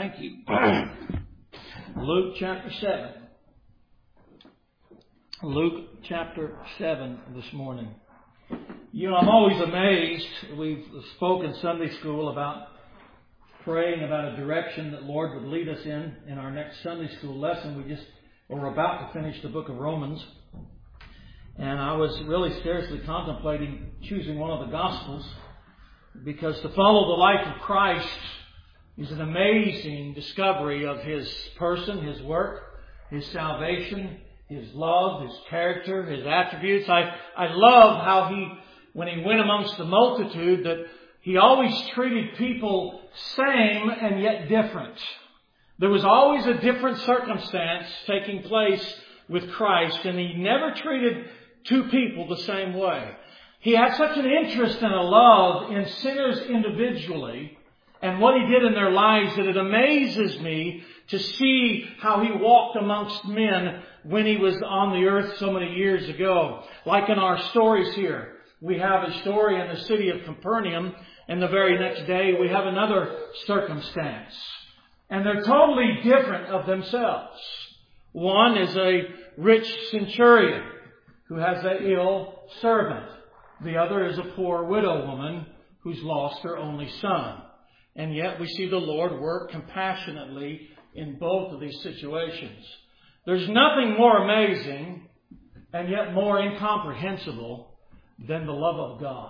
Thank you. Luke chapter 7. Luke chapter 7 this morning. You know, I'm always amazed. We've spoken Sunday school about praying about a direction that Lord would lead us in our next Sunday school lesson. We're about to finish the book of Romans. And I was really seriously contemplating choosing one of the Gospels, because to follow the life of Christ is an amazing discovery of His person, His work, His salvation, His love, His character, His attributes. I love how when He went amongst the multitude, that He always treated people same and yet different. There was always a different circumstance taking place with Christ, and He never treated two people the same way. He had such an interest and a love in sinners individually and what He did in their lives that it amazes me to see how He walked amongst men when He was on the earth so many years ago. Like in our stories here, we have a story in the city of Capernaum, and the very next day we have another circumstance. And they're totally different of themselves. One is a rich centurion who has an ill servant. The other is a poor widow woman who's lost her only son. And yet we see the Lord work compassionately in both of these situations. There's nothing more amazing and yet more incomprehensible than the love of God.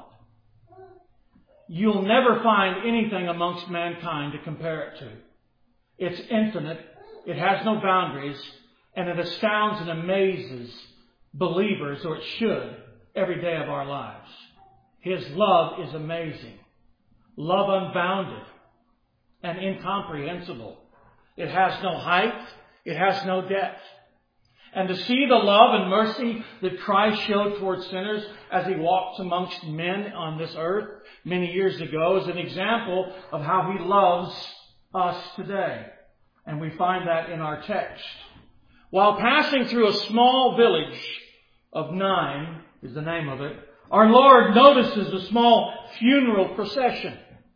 You'll never find anything amongst mankind to compare it to. It's infinite, it has no boundaries, and it astounds and amazes believers, or it should, every day of our lives. His love is amazing. Love unbounded and incomprehensible. It has no height. It has no depth. And to see the love and mercy that Christ showed towards sinners as He walked amongst men on this earth many years ago is an example of how He loves us today. And we find that in our text. While passing through a small village of Nain, is the name of it, our Lord notices a small funeral procession.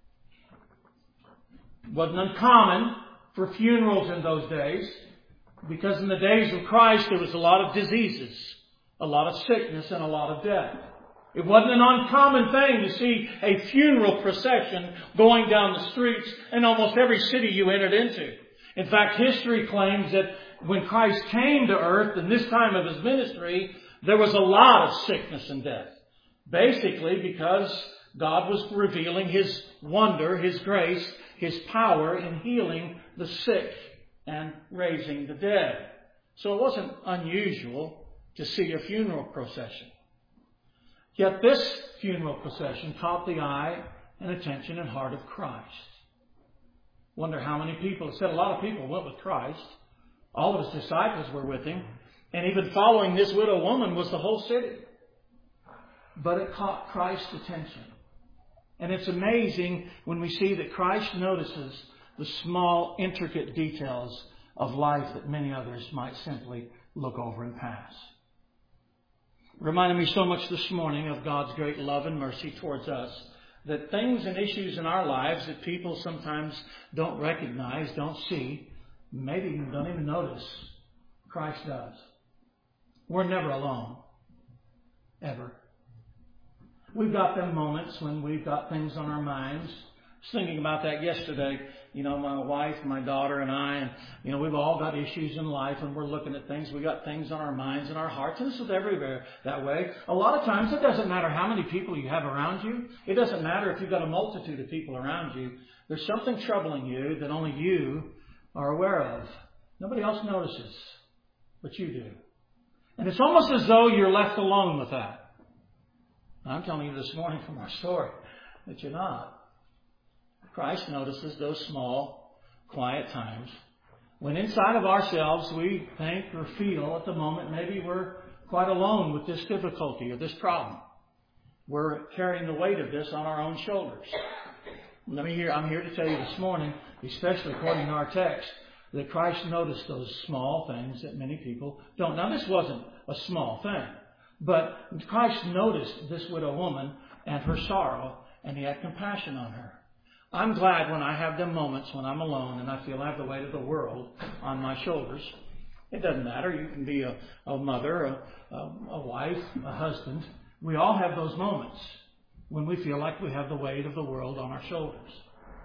It wasn't uncommon for funerals in those days, because in the days of Christ there was a lot of diseases, a lot of sickness, and a lot of death. It wasn't an uncommon thing to see a funeral procession going down the streets in almost every city you entered into. In fact, history claims that when Christ came to earth in this time of His ministry, there was a lot of sickness and death. Basically because God was revealing His wonder, His grace, His power in healing the sick and raising the dead. So it wasn't unusual to see a funeral procession. Yet this funeral procession caught the eye and attention and heart of Christ. Wonder how many people, it said a lot of people went with Christ. All of His disciples were with Him. And even following this widow woman was the whole city. But it caught Christ's attention. And it's amazing when we see that Christ notices the small, intricate details of life that many others might simply look over and pass. It reminded me so much this morning of God's great love and mercy towards us, that things and issues in our lives that people sometimes don't recognize, don't see, maybe even don't even notice, Christ does. We're never alone. Ever. We've got them moments when we've got things on our minds. I was thinking about that yesterday. You know, my wife, my daughter, and I, and we've all got issues in life, and we're looking at things. We've got things on our minds and our hearts, and this is everywhere that way. A lot of times, it doesn't matter how many people you have around you. It doesn't matter if you've got a multitude of people around you. There's something troubling you that only you are aware of. Nobody else notices, but you do. And it's almost as though you're left alone with that. I'm telling you this morning from our story that you're not. Christ notices those small, quiet times when inside of ourselves we think or feel at the moment maybe we're quite alone with this difficulty or this problem. We're carrying the weight of this on our own shoulders. I'm here to tell you this morning, especially according to our text, that Christ noticed those small things that many people don't. Now, this wasn't a small thing. But Christ noticed this widow woman and her sorrow, and He had compassion on her. I'm glad when I have them moments when I'm alone and I feel I have the weight of the world on my shoulders. It doesn't matter. You can be a mother, a wife, a husband. We all have those moments when we feel like we have the weight of the world on our shoulders.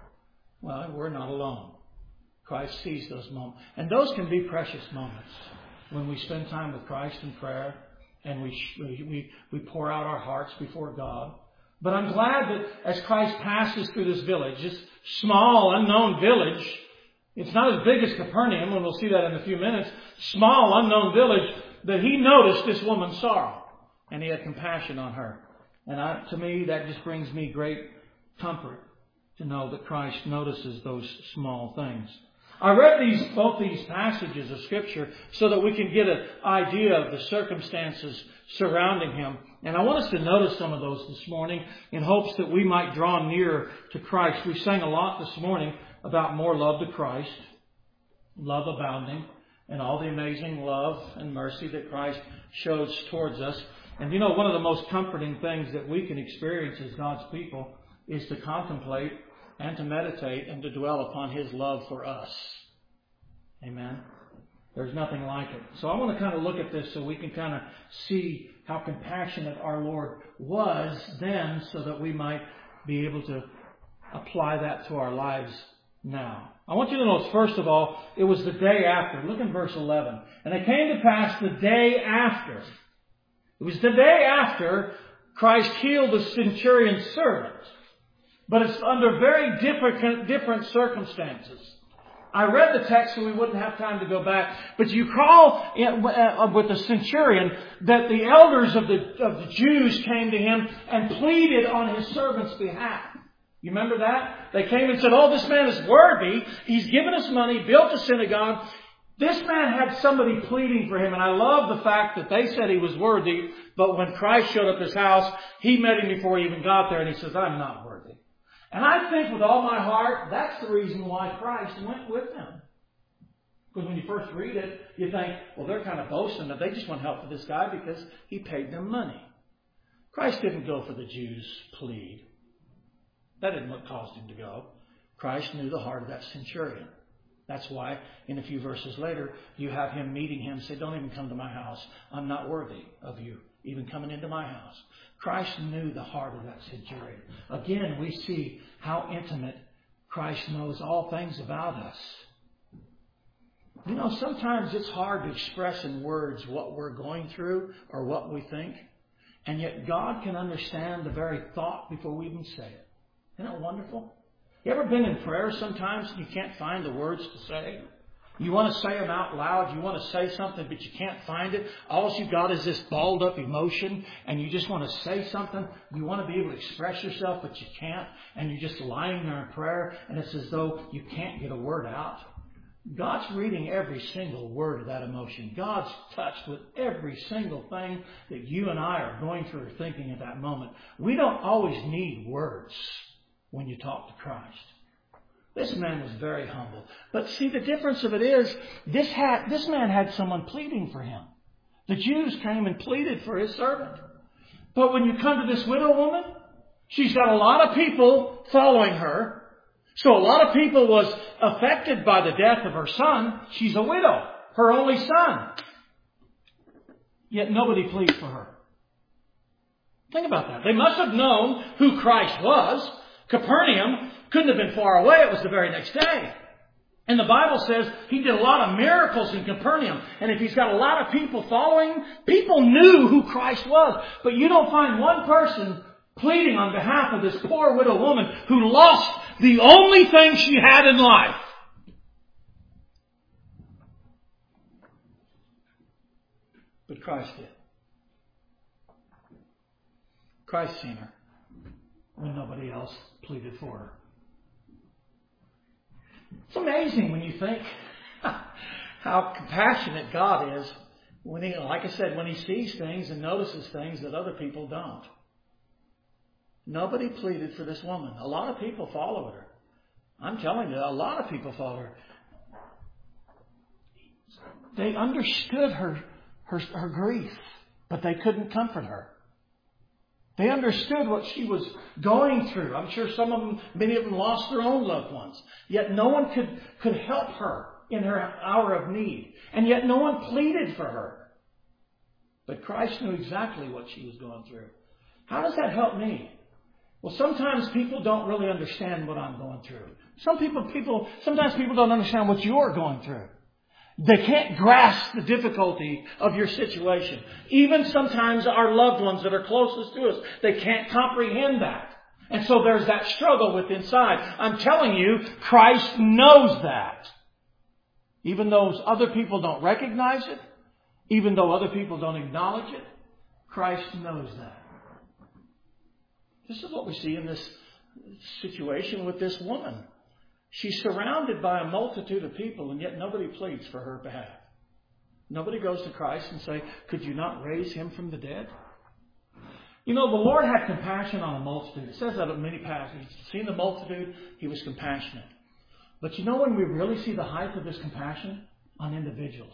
Well, we're not alone. Christ sees those moments. And those can be precious moments when we spend time with Christ in prayer and we pour out our hearts before God. But I'm glad that as Christ passes through this village, this small, unknown village, it's not as big as Capernaum, and we'll see that in a few minutes, small, unknown village, that he noticed this woman's sorrow. And he had compassion on her. And to me, that just brings me great comfort to know that Christ notices those small things. I read both these passages of Scripture so that we can get an idea of the circumstances surrounding him. And I want us to notice some of those this morning in hopes that we might draw near to Christ. We sang a lot this morning about more love to Christ, love abounding, and all the amazing love and mercy that Christ shows towards us. And you know, one of the most comforting things that we can experience as God's people is to contemplate and to meditate and to dwell upon His love for us. Amen. There's nothing like it. So I want to kind of look at this so we can kind of see how compassionate our Lord was then so that we might be able to apply that to our lives now. I want you to notice, first of all, it was the day after. Look in verse 11. And it came to pass the day after. It was the day after Christ healed the centurion's servant. But it's under very different circumstances. I read the text so we wouldn't have time to go back. But you recall with the centurion that the elders of the Jews came to him and pleaded on his servant's behalf. You remember that? They came and said, oh, this man is worthy. He's given us money, built a synagogue. This man had somebody pleading for him. And I love the fact that they said he was worthy. But when Christ showed up at his house, he met him before he even got there. And he says, I'm not worthy. And I think with all my heart, that's the reason why Christ went with them. Because when you first read it, you think, well, they're kind of boasting that they just want help for this guy because he paid them money. Christ didn't go for the Jews' plead. That isn't what caused him to go. Christ knew the heart of that centurion. That's why in a few verses later, you have him meeting him and say, don't even come to my house. I'm not worthy of you even coming into my house. Christ knew the heart of that centurion. Again, we see how intimate Christ knows all things about us. You know, sometimes it's hard to express in words what we're going through or what we think. And yet God can understand the very thought before we even say it. Isn't that wonderful? You ever been in prayer sometimes and you can't find the words to say? You want to say them out loud. You want to say something, but you can't find it. All you've got is this balled up emotion, and you just want to say something. You want to be able to express yourself, but you can't. And you're just lying there in prayer, and it's as though you can't get a word out. God's reading every single word of that emotion. God's touched with every single thing that you and I are going through or thinking at that moment. We don't always need words when you talk to Christ. This man was very humble. But see, the difference of it is, this man had someone pleading for him. The Jews came and pleaded for his servant. But when you come to this widow woman, she's got a lot of people following her. So a lot of people was affected by the death of her son. She's a widow, her only son. Yet nobody pleads for her. Think about that. They must have known who Christ was. Capernaum couldn't have been far away. It was the very next day. And the Bible says he did a lot of miracles in Capernaum. And if he's got a lot of people following, people knew who Christ was. But you don't find one person pleading on behalf of this poor widow woman who lost the only thing she had in life. But Christ did. Christ seen her when nobody else pleaded for her. It's amazing when you think how compassionate God is when he, like I said, when he sees things and notices things that other people don't. Nobody pleaded for this woman. A lot of people followed her. I'm telling you, a lot of people followed her. They understood her grief, but they couldn't comfort her. They understood what she was going through. I'm sure many of them lost their own loved ones. Yet no one could help her in her hour of need. And yet no one pleaded for her. But Christ knew exactly what she was going through. How does that help me? Well, sometimes people don't really understand what I'm going through. Sometimes people don't understand what you're going through. They can't grasp the difficulty of your situation. Even sometimes our loved ones that are closest to us, they can't comprehend that. And so there's that struggle with inside. I'm telling you, Christ knows that. Even though other people don't recognize it, even though other people don't acknowledge it, Christ knows that. This is what we see in this situation with this woman. She's surrounded by a multitude of people, and yet nobody pleads for her behalf. Nobody goes to Christ and say, could you not raise him from the dead? You know, the Lord had compassion on a multitude. It says that in many passages. Seeing the multitude, he was compassionate. But you know when we really see the height of his compassion? On individuals.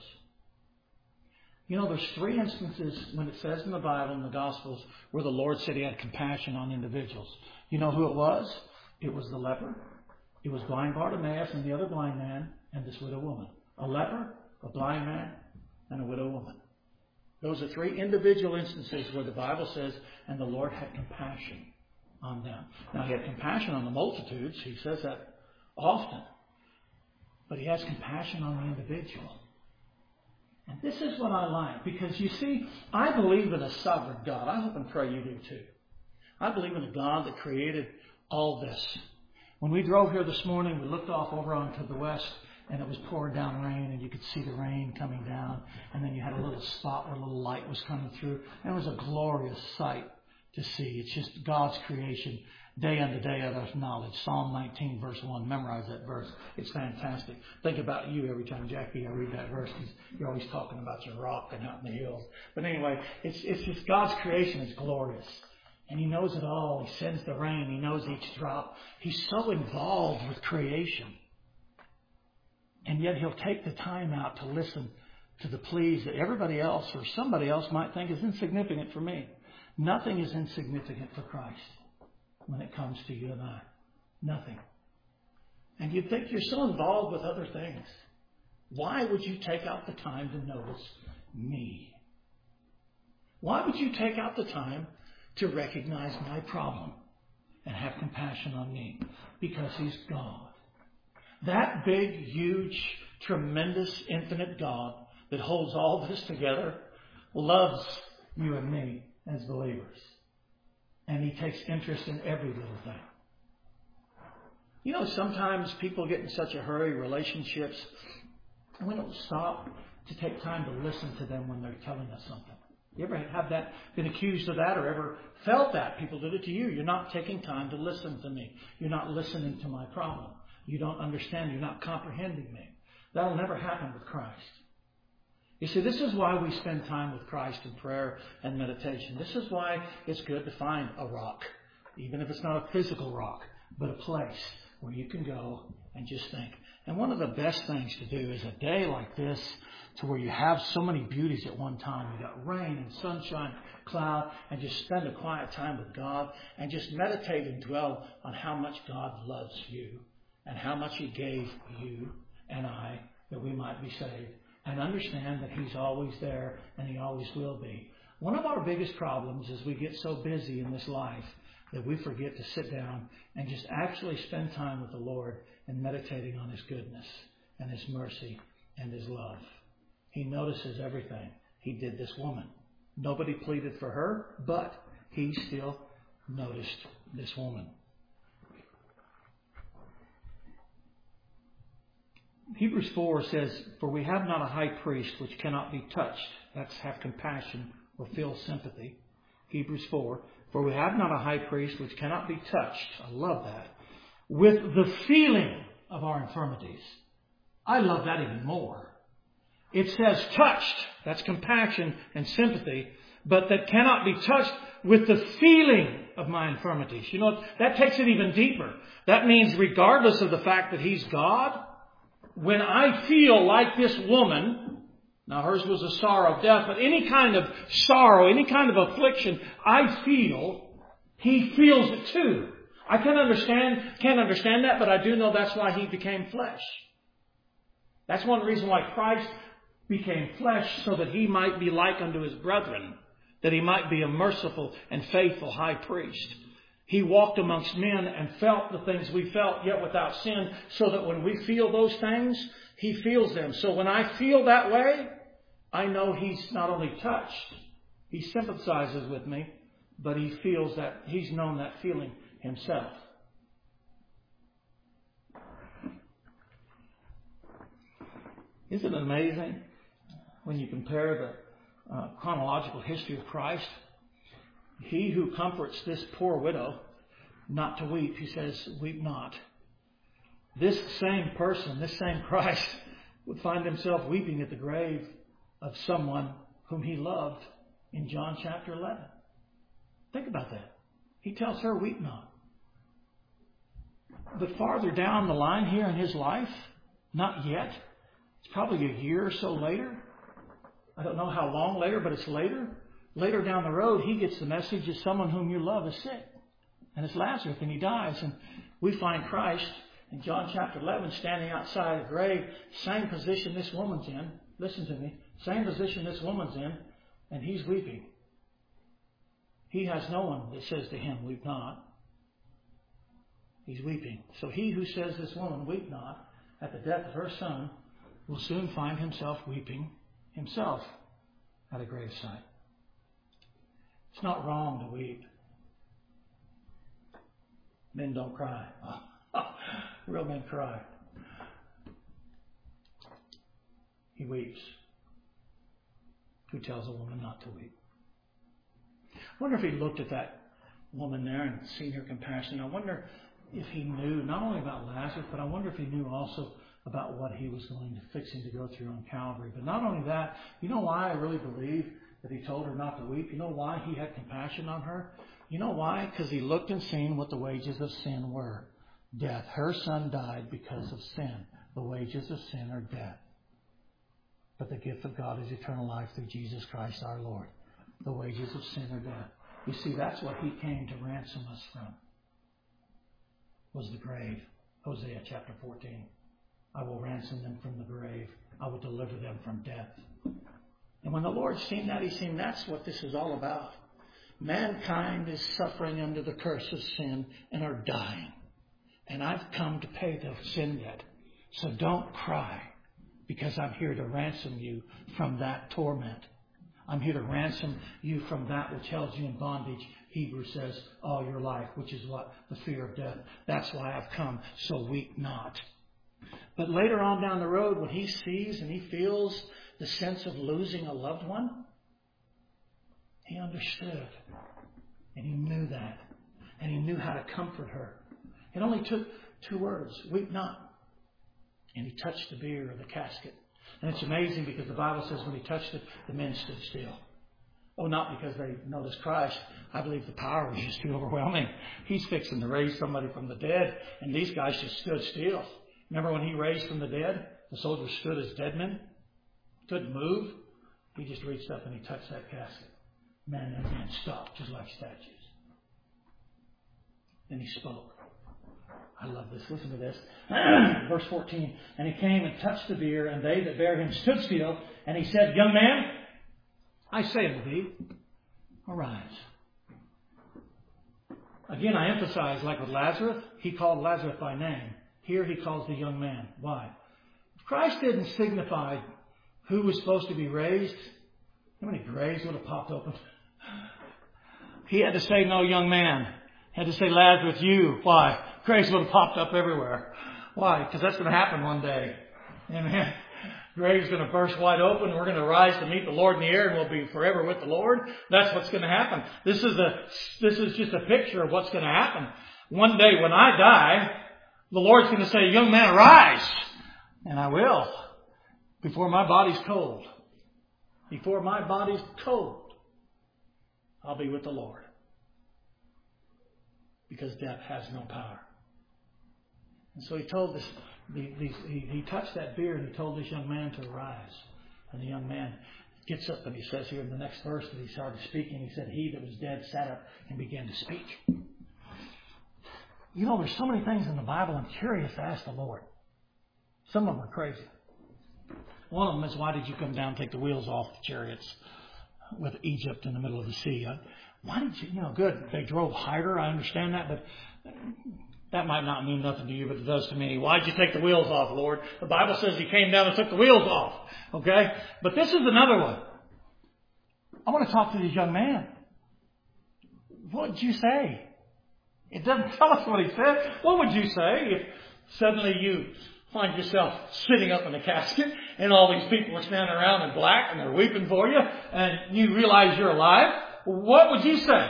You know, there's 3 instances when it says in the Bible, in the Gospels, where the Lord said he had compassion on individuals. You know who it was? It was the leper. It was blind Bartimaeus and the other blind man and this widow woman. A leper, a blind man, and a widow woman. Those are 3 individual instances where the Bible says, and the Lord had compassion on them. Now, he had compassion on the multitudes. He says that often. But he has compassion on the individual. And this is what I like. Because you see, I believe in a sovereign God. I hope and pray you do too. I believe in a God that created all this. When we drove here this morning, we looked off over onto the west, and it was pouring down rain, and you could see the rain coming down. And then you had a little spot where a little light was coming through. And it was a glorious sight to see. It's just God's creation, day unto day of our knowledge. Psalm 19, verse 1. Memorize that verse. It's fantastic. Think about you every time, Jackie, I read that verse. You're always talking about your rock and out in the hills. But anyway, it's just God's creation is glorious. And he knows it all. He sends the rain. He knows each drop. He's so involved with creation. And yet he'll take the time out to listen to the pleas that everybody else or somebody else might think is insignificant for me. Nothing is insignificant for Christ when it comes to you and I. Nothing. And you'd think you're so involved with other things. Why would you take out the time to notice me? Why would you take out the time to recognize my problem and have compassion on me? Because he's God. That big, huge, tremendous, infinite God that holds all this together loves you and me as believers. And he takes interest in every little thing. You know, sometimes people get in such a hurry, relationships, and we don't stop to take time to listen to them when they're telling us something. You ever have that, been accused of that, or ever felt that? People did it to you. You're not taking time to listen to me. You're not listening to my problem. You don't understand. You're not comprehending me. That'll never happen with Christ. You see, this is why we spend time with Christ in prayer and meditation. This is why it's good to find a rock, even if it's not a physical rock, but a place where you can go and just think. And one of the best things to do is a day like this, to where you have so many beauties at one time. You got rain and sunshine, cloud, and just spend a quiet time with God and just meditate and dwell on how much God loves you and how much he gave you and I that we might be saved. And understand that he's always there and he always will be. One of our biggest problems is we get so busy in this life that we forget to sit down and just actually spend time with the Lord and meditating on his goodness and his mercy and his love. He notices everything. He did this woman. Nobody pleaded for her, but he still noticed this woman. Hebrews 4 says, for we have not a high priest which cannot be touched. That's have compassion or feel sympathy. Hebrews 4, for we have not a high priest which cannot be touched. I love that. With the feeling of our infirmities. I love that even more. It says touched. That's compassion and sympathy. But that cannot be touched with the feeling of my infirmities. You know, that takes it even deeper. That means regardless of the fact that he's God, when I feel like this woman, now hers was a sorrow of death, but any kind of sorrow, any kind of affliction I feel, He feels it too. I can't understand that, but I do know that's why He became flesh. That's one reason why Christ became flesh, so that He might be like unto His brethren, that He might be a merciful and faithful high priest. He walked amongst men and felt the things we felt, yet without sin, so that when we feel those things, He feels them. So when I feel that way, I know He's not only touched, He sympathizes with me, but He feels that, He's known that feeling Himself. Isn't it amazing when you compare the chronological history of Christ? He who comforts this poor widow not to weep, He says, weep not. This same person, this same Christ, would find Himself weeping at the grave of someone whom He loved in John chapter 11. Think about that. He tells her, weep not. But farther down the line here in His life, not yet. It's probably a year or so later. I don't know how long later, but it's later. Later down the road, He gets the message that someone whom you love is sick. And it's Lazarus, and he dies. And we find Christ in John chapter 11 standing outside the grave, same position this woman's in. Listen to me. Same position this woman's in, and He's weeping. He has no one that says to Him, weep not. He's weeping. So He who says this woman, weep not, at the death of her son, will soon find himself weeping himself at a gravesite. It's not wrong to weep. Men don't cry. Real men cry. He weeps. Who tells a woman not to weep? I wonder if He looked at that woman there and seen her compassion. I wonder if He knew not only about Lazarus, but I wonder if He knew also about what He was fixing to go through on Calvary. But not only that, you know why I really believe that He told her not to weep? You know why He had compassion on her? You know why? Because He looked and seen what the wages of sin were. Death. Her son died because of sin. The wages of sin are death. But the gift of God is eternal life through Jesus Christ our Lord. The wages of sin are death. You see, that's what He came to ransom us from. Was the grave. Hosea chapter 14. I will ransom them from the grave. I will deliver them from death. And when the Lord seen that, He's seen that's what this is all about. Mankind is suffering under the curse of sin and are dying. And I've come to pay the sin debt. So don't cry, because I'm here to ransom you from that torment. I'm here to ransom you from that which held you in bondage. Hebrews says, all your life, which is what? The fear of death. That's why I've come. So weep not. But later on down the road, when He sees and He feels the sense of losing a loved one, He understood. And He knew that. And He knew how to comfort her. It only took 2 words. Weep not. And He touched the bier of the casket. And it's amazing because the Bible says when He touched it, the men stood still. Oh, not because they noticed Christ. I believe the power was just too overwhelming. He's fixing to raise somebody from the dead, and these guys just stood still. Remember when He raised from the dead? The soldiers stood as dead men. Couldn't move. He just reached up and He touched that casket. Man and man stopped just like statues. Then He spoke. I love this. Listen to this. Verse 14. And He came and touched the bier, and they that bare Him stood still. And He said, young man, I say unto thee, arise. Again, I emphasize, like with Lazarus, He called Lazarus by name. Here He calls the young man. Why? If Christ didn't signify who was supposed to be raised, how many graves would have popped open? He had to say, no, young man. He had to say, Lazarus, you. Why? Graves would have popped up everywhere. Why? Because that's going to happen one day. Amen. Grave's going to burst wide open, and we're going to rise to meet the Lord in the air, and we'll be forever with the Lord. That's what's going to happen. This is just a picture of what's going to happen. One day when I die, the Lord's going to say, young man, arise. And I will. Before my body's cold. Before my body's cold, I'll be with the Lord. Because death has no power. And so He told this, he touched that bier and He told this young man to arise. And the young man gets up and he says here in the next verse that he started speaking, he said, he that was dead sat up and began to speak. You know, there's so many things in the Bible I'm curious to ask the Lord. Some of them are crazy. One of them is, why did you come down and take the wheels off the chariots with Egypt in the middle of the sea? Why did you, good, they drove harder, I understand that, but that might not mean nothing to you, but it does to me. Why did you take the wheels off, Lord? The Bible says he came down and took the wheels off. Okay? But this is another one. I want to talk to this young man. What did you say? It doesn't tell us what he said. What would you say if suddenly you find yourself sitting up in a casket and all these people are standing around in black and they're weeping for you and you realize you're alive? What would you say?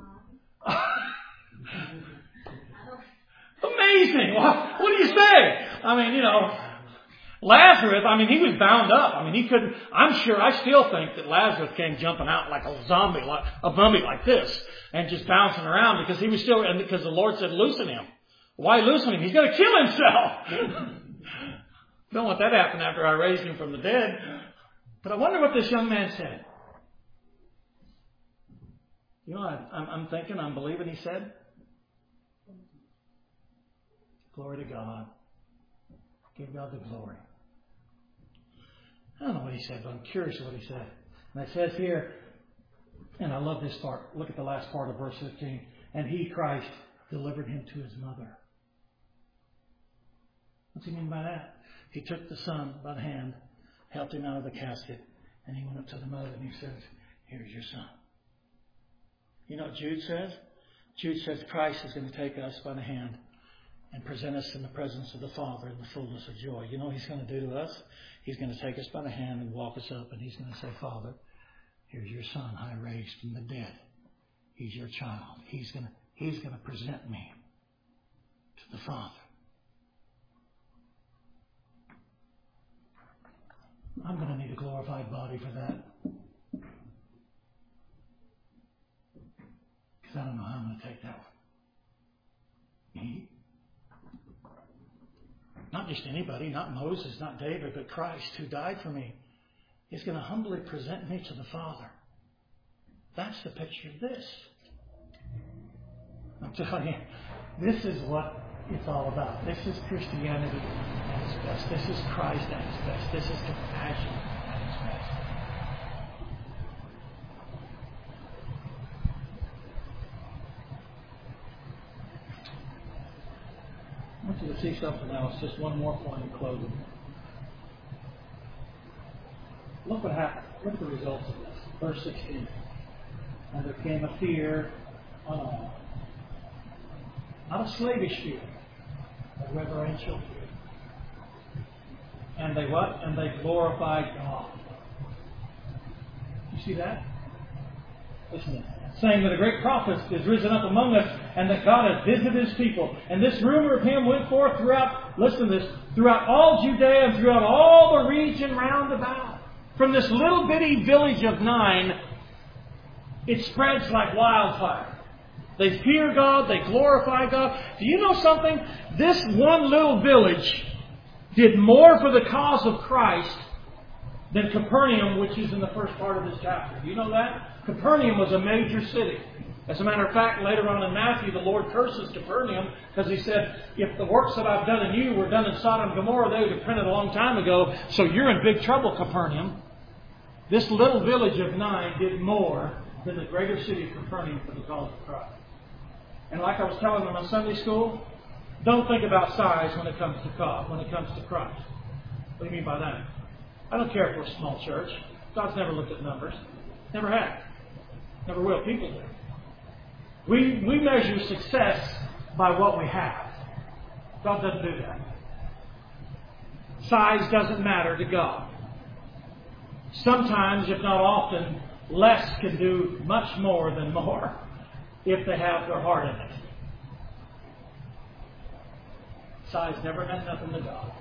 Amazing. What do you say? I mean, Lazarus, he was bound up. He couldn't, I still think that Lazarus came jumping out like a zombie, like a mummy like this, and just bouncing around because he was still, and because the Lord said, loosen him. Why loosen him? He's going to kill himself. Don't want that to happen after I raised him from the dead. But I wonder what this young man said. I'm thinking, I'm believing he said, glory to God. Give God the glory. I don't know what he said, but I'm curious what he said. And it says here, and I love this part. Look at the last part of verse 15. And he, Christ, delivered him to his mother. What's he mean by that? He took the son by the hand, helped him out of the casket, and he went up to the mother and he says, here's your son. You know what Jude says? Jude says Christ is going to take us by the hand and present us in the presence of the Father in the fullness of joy. You know what he's going to do to us? He's going to take us by the hand and walk us up, and he's going to say, Father, here's your son I raised from the dead. He's your child. He's going to present me to the Father. I'm going to need a glorified body for that. Because I don't know how I'm going to take that one. Me? Not just anybody, not Moses, not David, but Christ who died for me. He's going to humbly present me to the Father. That's the picture of this. I'm telling you, this is what it's all about. This is Christianity at its best. This is Christ at its best. This is compassion at its best. I want you to see something else. Just one more point in closing. Look what happened. Look at the results of this. Verse 16. And there came a fear on all. Not a slavish fear, a reverential fear. And they what? And they glorified God. You see that? Listen to that. Saying that a great prophet is risen up among us, and that God has visited his people. And this rumor of him went forth throughout, listen to this, throughout all Judea and throughout all the region round about. From this little bitty village of Nain, it spreads like wildfire. They fear God, they glorify God. Do you know something? This one little village did more for the cause of Christ than Capernaum, which is in the first part of this chapter. Do you know that? Capernaum was a major city. As a matter of fact, later on in Matthew, the Lord curses Capernaum because he said, if the works that I've done in you were done in Sodom and Gomorrah, they would have repented a long time ago. So you're in big trouble, Capernaum. This little village of Nain did more than the greater city of Capernaum for the cause of Christ. And like I was telling them in Sunday school, don't think about size when it comes to God, when it comes to Christ. What do you mean by that? I don't care if we're a small church. God's never looked at numbers. Never have. Never will. People do. We measure success by what we have. God doesn't do that. Size doesn't matter to God. Sometimes, if not often, less can do much more than more if they have their heart in it. Size never meant nothing to God.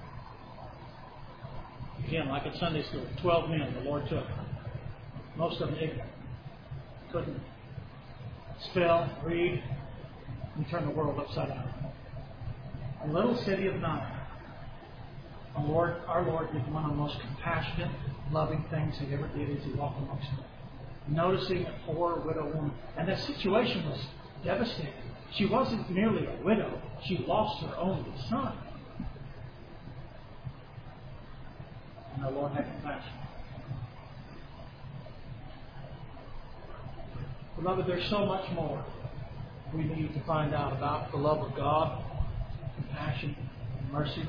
Again, like at Sunday school, 12 men the Lord took. Most of them ignorant. Couldn't spell, read, and turn the world upside down. A little city of Nain. Our Lord did one of the most compassionate, loving things He ever did as He walked amongst them. Noticing a poor widow woman. And that situation was devastating. She wasn't merely a widow. She lost her only son. And the Lord had compassion. Beloved, there's so much more we need to find out about the love of God, compassion, and mercy.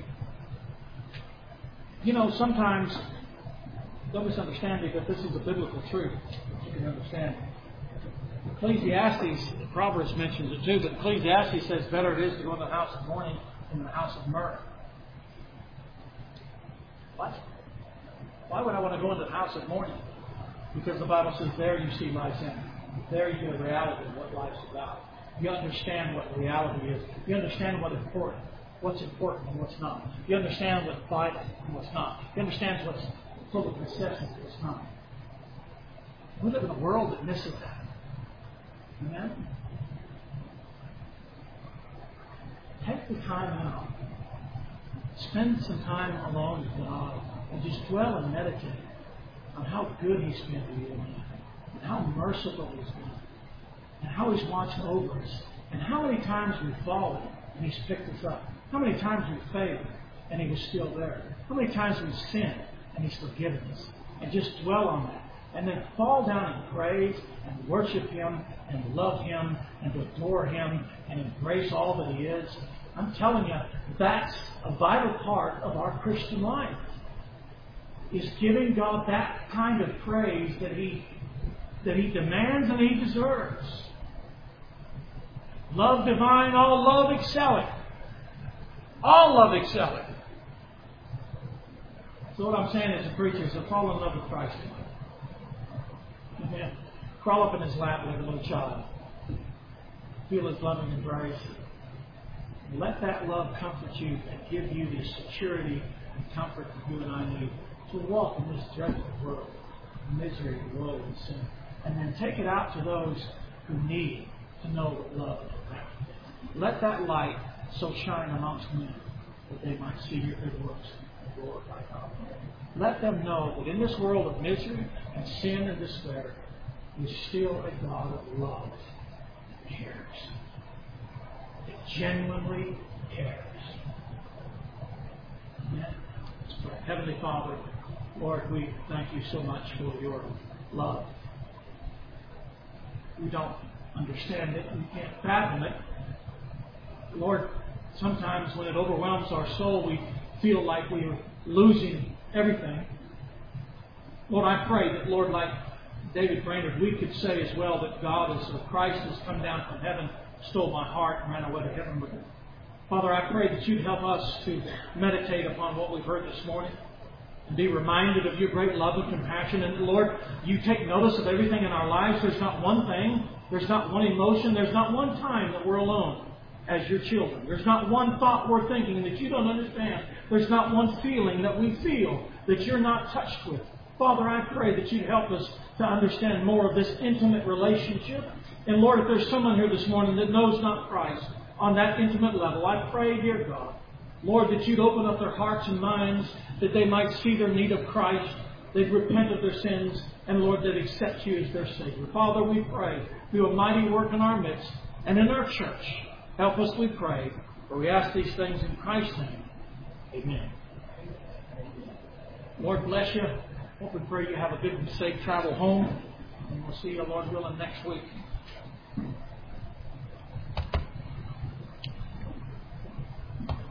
You know, sometimes, don't misunderstand me, but this is a biblical truth. You can understand it. Ecclesiastes, Proverbs mentions it too, but Ecclesiastes says better it is to go in the house of mourning than the house of mirth. What? Why would I want to go into the house of mourning? Because the Bible says there you see life's end. There you get a reality of what life's about. You understand what reality is. You understand what's important and what's not. You understand what's vital and what's not. You understand what's full of necessity and what's not. We live in a world that misses that. Amen? Take the time out. Spend some time alone with God and just dwell and meditate on how good He's been to you and how merciful He's been and how He's watched over us and how many times we've fallen and He's picked us up. How many times we've failed and He was still there. How many times we've sinned and He's forgiven us. And just dwell on that. And then fall down and praise and worship Him and love Him and adore Him and embrace all that He is. I'm telling you, that's a vital part of our Christian life. Is giving God that kind of praise that He demands and He deserves. Love divine, all love excelling. All love excelling. So what I'm saying as a preacher is to fall in love with Christ. Amen. Crawl up in His lap like a little child. Feel His loving embrace. Let that love comfort you and give you the security and comfort that you and I need to walk in this dreadful world, misery, woe, and sin. And then take it out to those who need to know what love is about. Let that light so shine amongst men that they might see your good works and glorify God. Let them know that in this world of misery and sin and despair, He's still a God of love that cares. That genuinely cares. Amen. Let's pray. Heavenly Father, Lord, we thank You so much for Your love. We don't understand it. We can't fathom it. Lord, sometimes when it overwhelms our soul, we feel like we're losing everything. Lord, I pray that, Lord, like David Brainerd, we could say as well that God is, or Christ has come down from heaven, stole my heart, and ran away to heaven with it. Father, I pray that You'd help us to meditate upon what we've heard this morning and be reminded of Your great love and compassion. And Lord, You take notice of everything in our lives. There's not one thing, there's not one emotion, there's not one time that we're alone as Your children. There's not one thought we're thinking that You don't understand. There's not one feeling that we feel that You're not touched with. Father, I pray that You'd help us to understand more of this intimate relationship. And Lord, if there's someone here this morning that knows not Christ on that intimate level, I pray, dear God, Lord, that You'd open up their hearts and minds, that they might see their need of Christ, they'd repent of their sins, and Lord, they'd accept You as their Savior. Father, we pray, do a mighty work in our midst and in our church. Help us, we pray, for we ask these things in Christ's name. Amen. Lord bless you. Hope and pray you have a good and safe travel home. And we'll see you, Lord willing, next week.